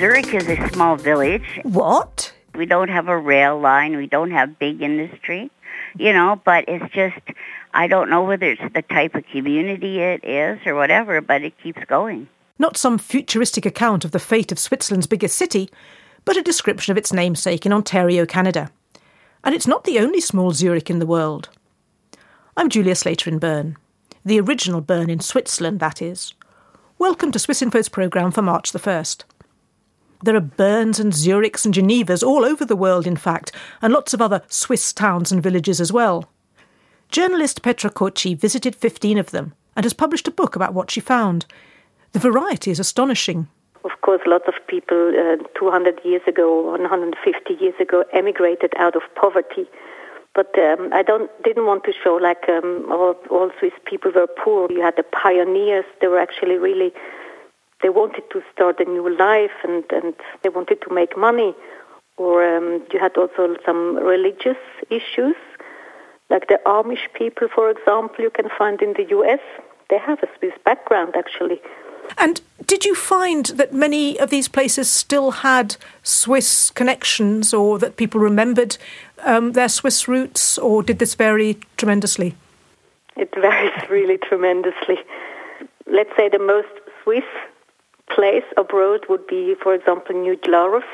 Zurich is a small village. What? We don't have a rail line. We don't have big industry, but it's just, I don't know whether it's the type of community it is or whatever, but it keeps going. Not some futuristic account of the fate of Switzerland's biggest city, but a description of its namesake in Ontario, Canada. And it's not the only small Zurich in the world. I'm Julia Slater in Bern. The original Bern in Switzerland, that is. Welcome to Swissinfo's programme for March the 1st. There are Berns and Zurichs and Genevas all over the world, in fact, and lots of other Swiss towns and villages as well. Journalist Petra Kochi visited 15 of them and has published a book about what she found. The variety is astonishing. Of course, lots of people 200 years ago, 150 years ago, emigrated out of poverty. But I didn't want to show like all Swiss people were poor. You had the pioneers. They were actually really, they wanted to start a new life and they wanted to make money. Or you had also some religious issues, like the Amish people, for example, you can find in the US. They have a Swiss background, actually. And did you find that many of these places still had Swiss connections, or that people remembered their Swiss roots, or did this vary tremendously? It varies really tremendously. Let's say the most Swiss place abroad would be, for example, New Glarus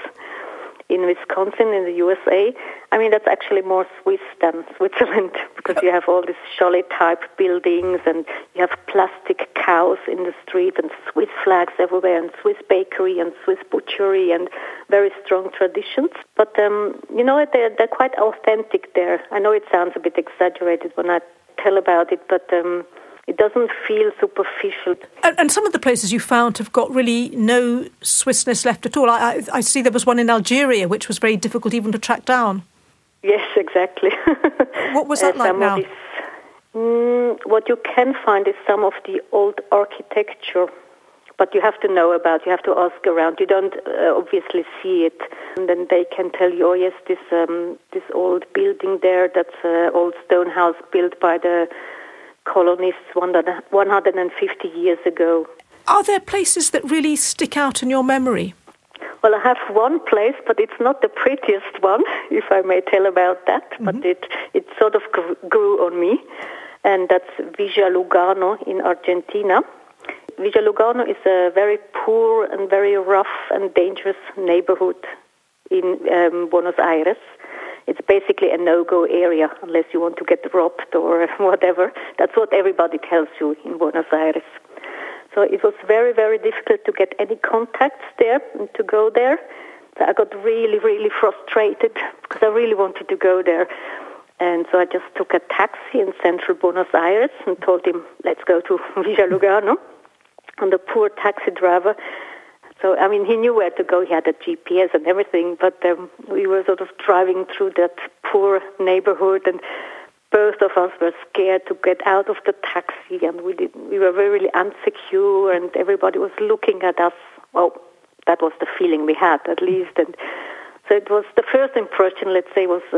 in Wisconsin in the USA. I mean, that's actually more Swiss than Switzerland because you have all these chalet-type buildings and you have plastic cows in the street and Swiss flags everywhere and Swiss bakery and Swiss butchery and very strong traditions. But, they're quite authentic there. I know it sounds a bit exaggerated when I tell about it, but it doesn't feel superficial. And some of the places you found have got really no Swissness left at all. I see there was one in Algeria, which was very difficult even to track down. Yes, exactly. What was that like now? What you can find is some of the old architecture, but you have to know about, you have to ask around. You don't obviously see it. And then they can tell you, oh yes, this old building there, that's an old stone house built by the colonists 150 years ago. Are there places that really stick out in your memory? Well, I have one place, but it's not the prettiest one, if I may tell about that. Mm-hmm. But it sort of grew on me, and that's Villa Lugano in Argentina. Villa Lugano is a very poor and very rough and dangerous neighborhood in Buenos Aires. It's basically a no-go area unless you want to get robbed or whatever. That's what everybody tells you in Buenos Aires. So it was very, very difficult to get any contacts there and to go there. So I got really, really frustrated because I really wanted to go there. And so I just took a taxi in central Buenos Aires and told him, let's go to Villa Lugano. And the poor taxi driver, so, I mean, he knew where to go. He had a GPS and everything, but we were sort of driving through that poor neighborhood, and both of us were scared to get out of the taxi, and we were very really insecure, and everybody was looking at us. Well, that was the feeling we had, at least. And so it was the first impression, let's say, was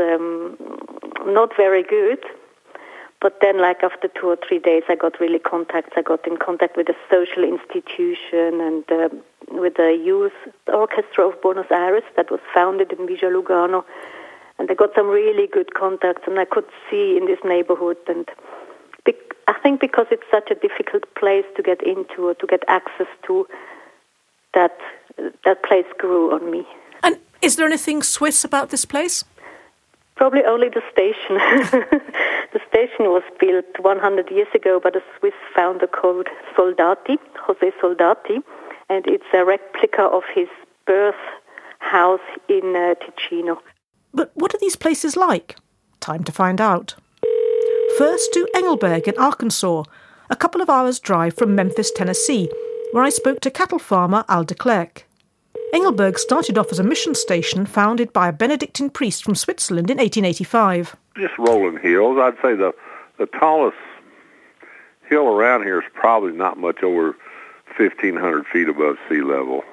not very good. But then, like after 2 or 3 days, I got really contacts. I got in contact with a social institution and with the youth orchestra of Buenos Aires that was founded in Villa Lugano. And I got some really good contacts, and I could see in this neighborhood. And I think because it's such a difficult place to get into or to get access to, that place grew on me. And is there anything Swiss about this place? Probably only the station. The station was built 100 years ago by the Swiss founder called Soldati, José Soldati, and it's a replica of his birth house in Ticino. But what are these places like? Time to find out. First to Engelberg in Arkansas, a couple of hours' drive from Memphis, Tennessee, where I spoke to cattle farmer Al de Klerk. Engelberg started off as a mission station founded by a Benedictine priest from Switzerland in 1885. Just rolling hills. I'd say the tallest hill around here is probably not much over 1,500 feet above sea level.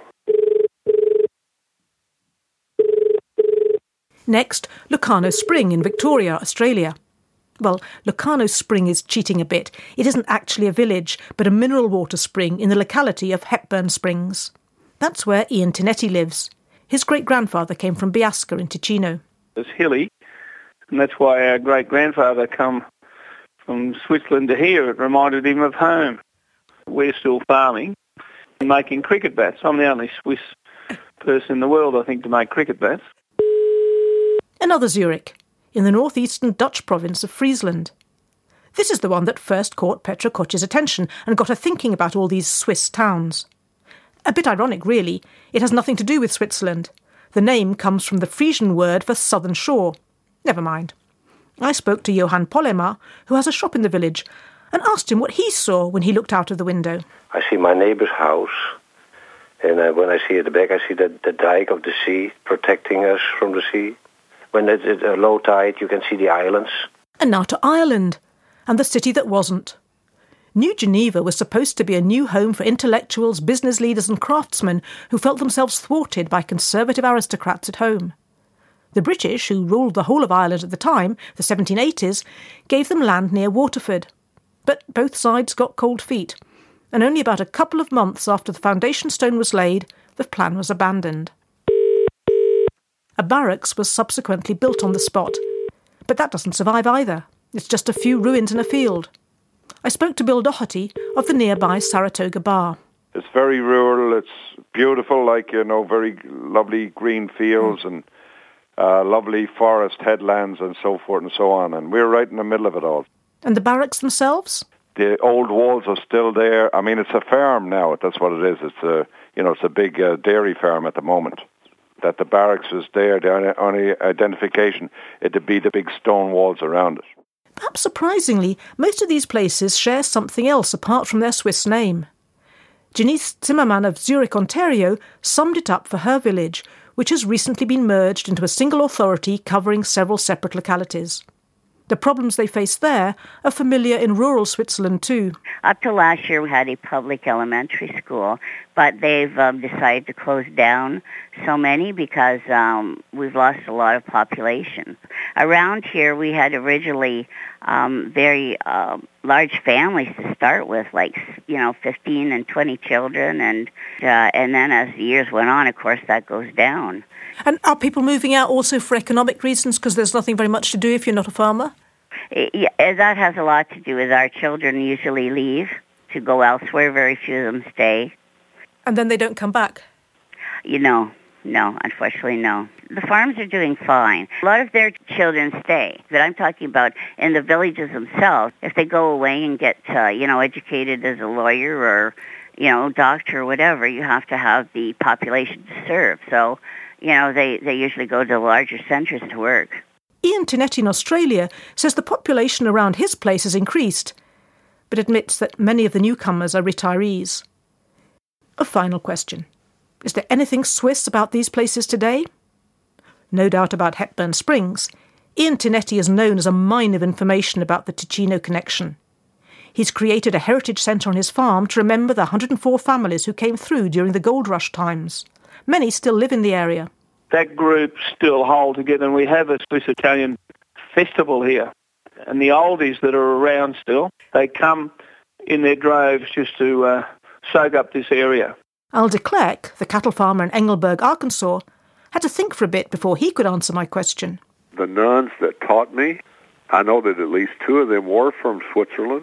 Next, Locarno Spring in Victoria, Australia. Well, Locarno Spring is cheating a bit. It isn't actually a village, but a mineral water spring in the locality of Hepburn Springs. That's where Ian Tinetti lives. His great-grandfather came from Biasca in Ticino. It's hilly, and that's why our great-grandfather come from Switzerland to here. It reminded him of home. We're still farming and making cricket bats. I'm the only Swiss person in the world, I think, to make cricket bats. Another Zurich, in the northeastern Dutch province of Friesland. This is the one that first caught Petra Koch's attention and got her thinking about all these Swiss towns. A bit ironic, really. It has nothing to do with Switzerland. The name comes from the Frisian word for southern shore. Never mind. I spoke to Johan Pollema, who has a shop in the village, and asked him what he saw when he looked out of the window. I see my neighbor's house, and when I see at the back, I see the dike of the sea protecting us from the sea. When it's at a low tide, you can see the islands. And now to Ireland, and the city that wasn't. New Geneva was supposed to be a new home for intellectuals, business leaders and craftsmen who felt themselves thwarted by conservative aristocrats at home. The British, who ruled the whole of Ireland at the time, the 1780s, gave them land near Waterford. But both sides got cold feet, and only about a couple of months after the foundation stone was laid, the plan was abandoned. A barracks was subsequently built on the spot, but that doesn't survive either. It's just a few ruins in a field. I spoke to Bill Doherty of the nearby Saratoga Bar. It's very rural, it's beautiful, very lovely green fields and lovely forest headlands and so forth and so on, and we're right in the middle of it all. And the barracks themselves? The old walls are still there. I mean, it's a farm now, that's what it is. It's a big dairy farm at the moment. That the barracks is there, the only identification, it'd be the big stone walls around it. Perhaps surprisingly, most of these places share something else apart from their Swiss name. Janice Zimmerman of Zurich, Ontario, summed it up for her village, which has recently been merged into a single authority covering several separate localities. The problems they face there are familiar in rural Switzerland too. Up to last year, we had a public elementary school, but they've decided to close down so many because we've lost a lot of population. Around here, we had originally very large families to start with, 15 and 20 children, and then as the years went on, of course, that goes down. And are people moving out also for economic reasons because there's nothing very much to do if you're not a farmer? Yeah, that has a lot to do with our children usually leave to go elsewhere. Very few of them stay. And then they don't come back? No, unfortunately, no. The farms are doing fine. A lot of their children stay. But I'm talking about in the villages themselves. If they go away and get, educated as a lawyer or, doctor or whatever, you have to have the population to serve. So, they usually go to the larger centres to work. Ian Tinetti in Australia says the population around his place has increased, but admits that many of the newcomers are retirees. A final question. Is there anything Swiss about these places today? No doubt about Hepburn Springs. Ian Tinetti is known as a mine of information about the Ticino connection. He's created a heritage centre on his farm to remember the 104 families who came through during the gold rush times. Many still live in the area. That group still hold together, and we have a Swiss-Italian festival here. And the oldies that are around still, they come in their droves just to soak up this area. Al de Klerk, the cattle farmer in Engelberg, Arkansas, had to think for a bit before he could answer my question. The nuns that taught me, I know that at least two of them were from Switzerland.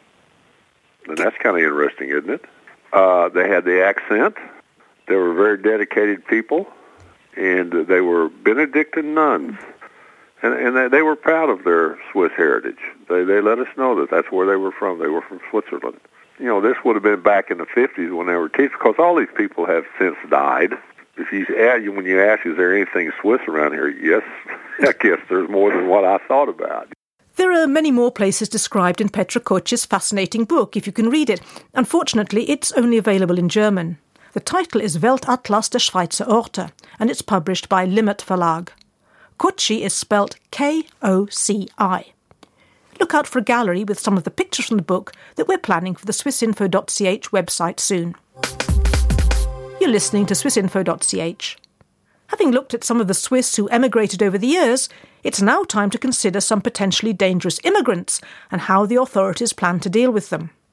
And that's kind of interesting, isn't it? They had the accent. They were very dedicated people. And they were Benedictine nuns. And they were proud of their Swiss heritage. They let us know that that's where they were from. They were from Switzerland. This would have been back in the 50s when they were kids, because all these people have since died. When you ask, is there anything Swiss around here? Yes, I guess there's more than what I thought about. There are many more places described in Petra Koch's fascinating book, if you can read it. Unfortunately, it's only available in German. The title is Weltatlas der Schweizer Orte, and it's published by Limmat Verlag. Kochi is spelt K-O-C-I. Look out for a gallery with some of the pictures from the book that we're planning for the swissinfo.ch website soon. You're listening to swissinfo.ch. Having looked at some of the Swiss who emigrated over the years, it's now time to consider some potentially dangerous immigrants and how the authorities plan to deal with them.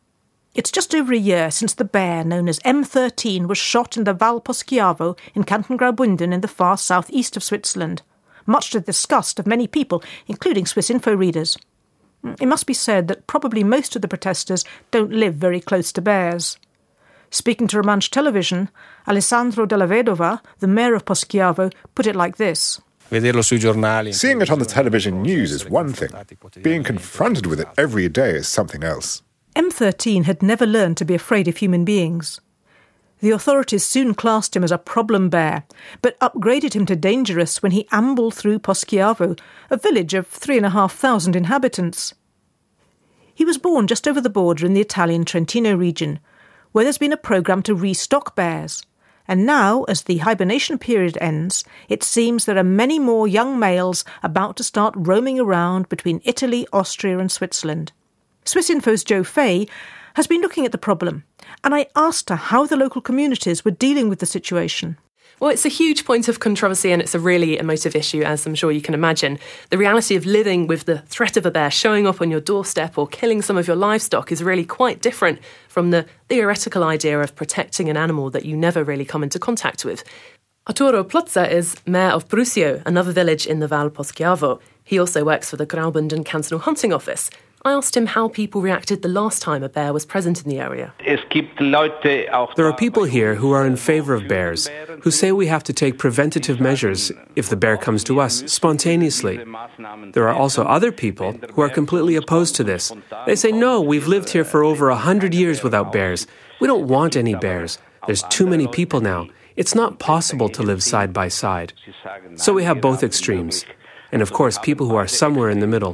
It's just over a year since the bear known as M13 was shot in the Val Poschiavo in Canton Graubünden in the far southeast of Switzerland, much to the disgust of many people, including Swiss Info readers. It must be said that probably most of the protesters don't live very close to bears. Speaking to Romansh Television, Alessandro Della Vedova, the mayor of Poschiavo, put it like this. Seeing it on the television news is one thing. Being confronted with it every day is something else. M13 had never learned to be afraid of human beings. The authorities soon classed him as a problem bear, but upgraded him to dangerous when he ambled through Poschiavo, a village of 3,500 inhabitants. He was born just over the border in the Italian Trentino region, where there's been a programme to restock bears. And now, as the hibernation period ends, it seems there are many more young males about to start roaming around between Italy, Austria and Switzerland. Swiss Info's Jo Fay has been looking at the problem, and I asked her how the local communities were dealing with the situation. Well, it's a huge point of controversy and it's a really emotive issue, as I'm sure you can imagine. The reality of living with the threat of a bear showing up on your doorstep or killing some of your livestock is really quite different from the theoretical idea of protecting an animal that you never really come into contact with. Arturo Plotza is mayor of Brusio, another village in the Val Poschiavo. He also works for the Graubünden Cantonal Hunting Office. I asked him how people reacted the last time a bear was present in the area. There are people here who are in favour of bears, who say we have to take preventative measures if the bear comes to us spontaneously. There are also other people who are completely opposed to this. They say, no, we've lived here for over 100 years without bears. We don't want any bears. There's too many people now. It's not possible to live side by side. So we have both extremes. And of course, people who are somewhere in the middle.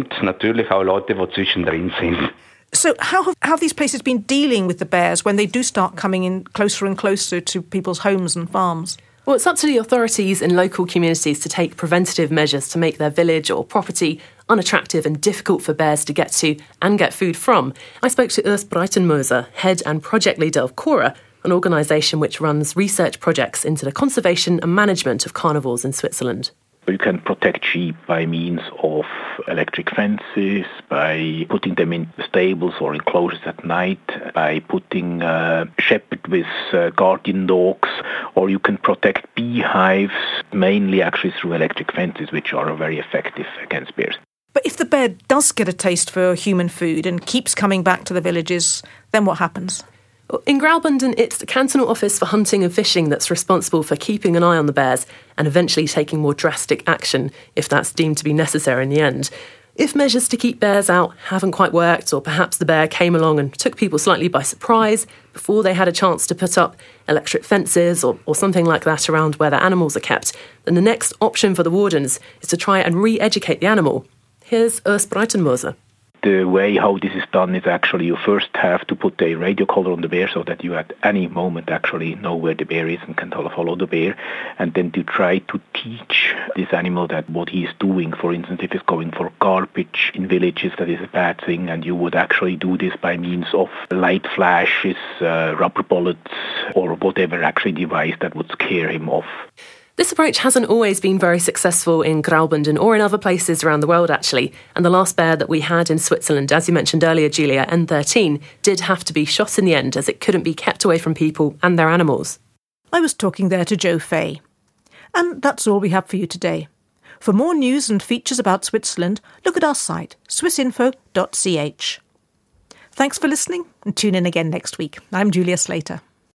So how have these places been dealing with the bears when they do start coming in closer and closer to people's homes and farms? Well, it's up to the authorities in local communities to take preventative measures to make their village or property unattractive and difficult for bears to get to and get food from. I spoke to Urs Breitenmoser, head and project leader of CORA, an organisation which runs research projects into the conservation and management of carnivores in Switzerland. You can protect sheep by means of electric fences, by putting them in stables or enclosures at night, by putting shepherd with guardian dogs, or you can protect beehives, mainly actually through electric fences, which are very effective against bears. But if the bear does get a taste for human food and keeps coming back to the villages, then what happens? In Graubünden, it's the Cantonal Office for Hunting and Fishing that's responsible for keeping an eye on the bears and eventually taking more drastic action if that's deemed to be necessary in the end. If measures to keep bears out haven't quite worked, or perhaps the bear came along and took people slightly by surprise before they had a chance to put up electric fences or something like that around where their animals are kept, then the next option for the wardens is to try and re-educate the animal. Here's Urs Breitenmoser. The way how this is done is actually you first have to put a radio collar on the bear so that you at any moment actually know where the bear is and can follow the bear. And then to try to teach this animal that what he is doing, for instance, if he's going for garbage in villages, that is a bad thing. And you would actually do this by means of light flashes, rubber bullets, or whatever actually device that would scare him off. This approach hasn't always been very successful in Graubünden or in other places around the world, actually. And the last bear that we had in Switzerland, as you mentioned earlier, Julia, M13, did have to be shot in the end as it couldn't be kept away from people and their animals. I was talking there to Jo Fay. And that's all we have for you today. For more news and features about Switzerland, look at our site, swissinfo.ch. Thanks for listening and tune in again next week. I'm Julia Slater.